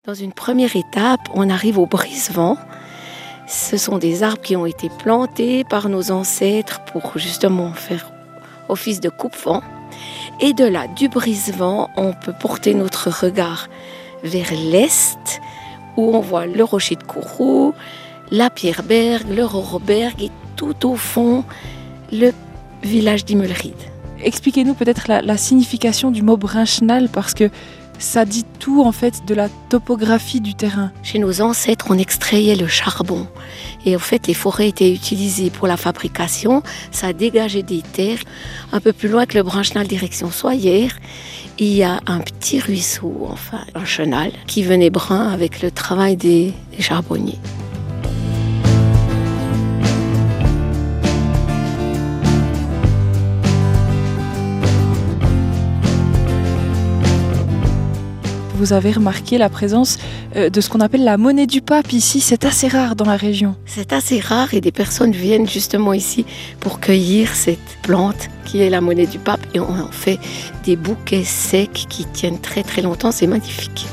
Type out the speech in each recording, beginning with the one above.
Dans une première étape, on arrive au brise-vent. Ce sont des arbres qui ont été plantés par nos ancêtres pour justement faire office de coupe-vent. Et de là, du brise-vent, on peut porter notre regard vers l'est, où on voit le rocher de Kourou, la Pierreberg, le Rorberg et tout au fond, le village d'Immelried. Expliquez-nous peut-être la signification du mot Brinschnal, parce que ça dit tout en fait de la topographie du terrain. Chez nos ancêtres, on extrayait le charbon. Et en fait, les forêts étaient utilisées pour la fabrication. Ça dégageait des terres. Un peu plus loin que le Brinschnal, direction Soyères, il y a un petit ruisseau, enfin un chenal, qui venait brun avec le travail des charbonniers. Vous avez remarqué la présence de ce qu'on appelle la monnaie du pape ici. C'est assez rare dans la région. C'est assez rare et des personnes viennent justement ici pour cueillir cette plante qui est la monnaie du pape. Et on en fait des bouquets secs qui tiennent très très longtemps. C'est magnifique.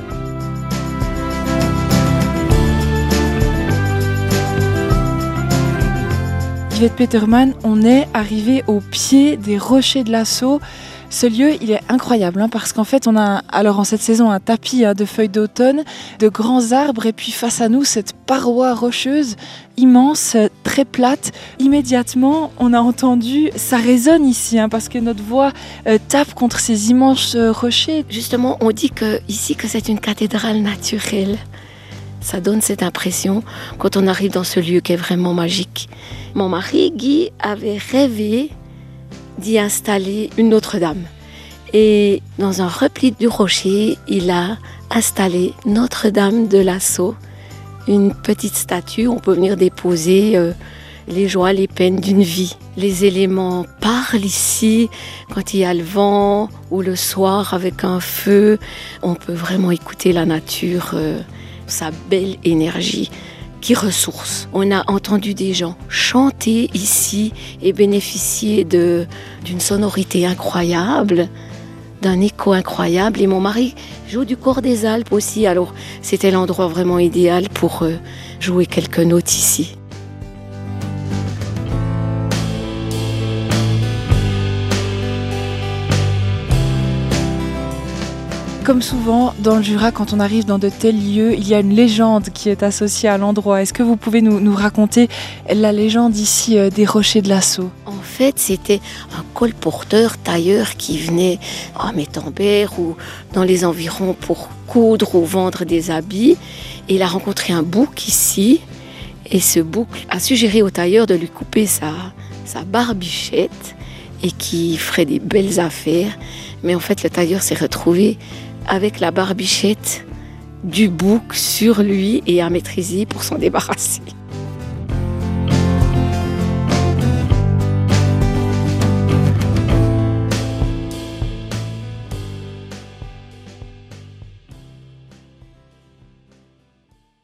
Yvette Petermann, on est arrivé au pied des rochers de l'Asso. Ce lieu, il est incroyable parce qu'en fait, on a alors en cette saison un tapis de feuilles d'automne, de grands arbres et puis face à nous, cette paroi rocheuse immense, très plate. Immédiatement, on a entendu, ça résonne ici parce que notre voix tape contre ces immenses rochers. Justement, on dit ici que c'est une cathédrale naturelle. Ça donne cette impression quand on arrive dans ce lieu qui est vraiment magique. Mon mari, Guy, avait rêvé d'y installer une Notre-Dame. Et dans un repli du rocher, il a installé Notre-Dame de l'Asso, une petite statue. On peut venir déposer les joies, les peines d'une vie. Les éléments parlent ici, quand il y a le vent ou le soir avec un feu. On peut vraiment écouter la nature, sa belle énergie qui ressource. On a entendu des gens chanter ici et bénéficier d'une sonorité incroyable, d'un écho incroyable. Et mon mari joue du cor des Alpes aussi, alors c'était l'endroit vraiment idéal pour jouer quelques notes ici. Comme souvent dans le Jura, quand on arrive dans de tels lieux, il y a une légende qui est associée à l'endroit. Est-ce que vous pouvez nous raconter la légende ici des rochers de l'Asso ? En fait, c'était un colporteur tailleur qui venait à Métambert ou dans les environs pour coudre ou vendre des habits. Et il a rencontré un bouc ici. Et ce bouc a suggéré au tailleur de lui couper sa barbichette et qui ferait des belles affaires. Mais en fait, le tailleur s'est retrouvé avec la barbichette du bouc sur lui et à maîtriser pour s'en débarrasser.